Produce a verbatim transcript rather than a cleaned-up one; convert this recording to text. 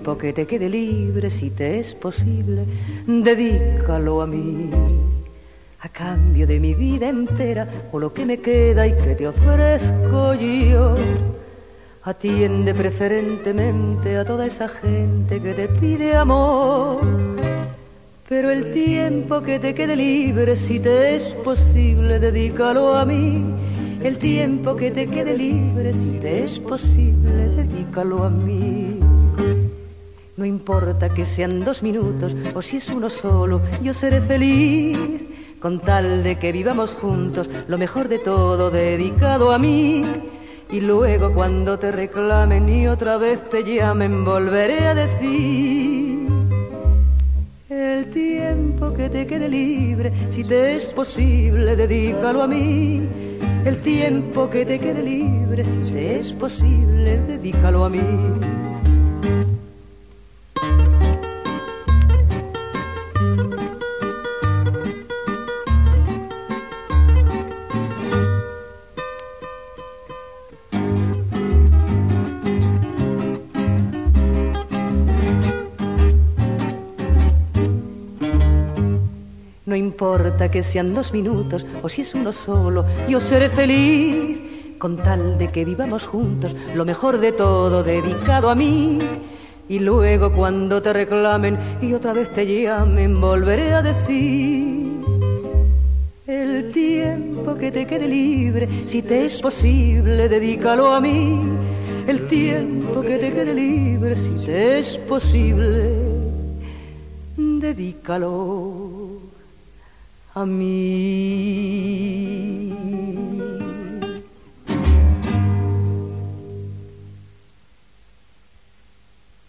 tiempo que te quede libre, si te es posible, dedícalo a mí. A cambio de mi vida entera, o lo que me queda y que te ofrezco yo, atiende preferentemente a toda esa gente que te pide amor. Pero el tiempo que te quede libre, si te es posible, dedícalo a mí. El tiempo que te quede libre, si te es posible, dedícalo a mí. No importa que sean dos minutos o si es uno solo, yo seré feliz con tal de que vivamos juntos, lo mejor de todo dedicado a mí. Y luego cuando te reclamen y otra vez te llamen, volveré a decir: el tiempo que te quede libre, si te es posible, dedícalo a mí. El tiempo que te quede libre, si te es posible, dedícalo a mí. No importa que sean dos minutos o si es uno solo, yo seré feliz con tal de que vivamos juntos, lo mejor de todo dedicado a mí. Y luego cuando te reclamen y otra vez te llamen, volveré a decir: el tiempo que te quede libre, si te es posible, dedícalo a mí. El tiempo que te quede libre, si te es posible, dedícalo a mí.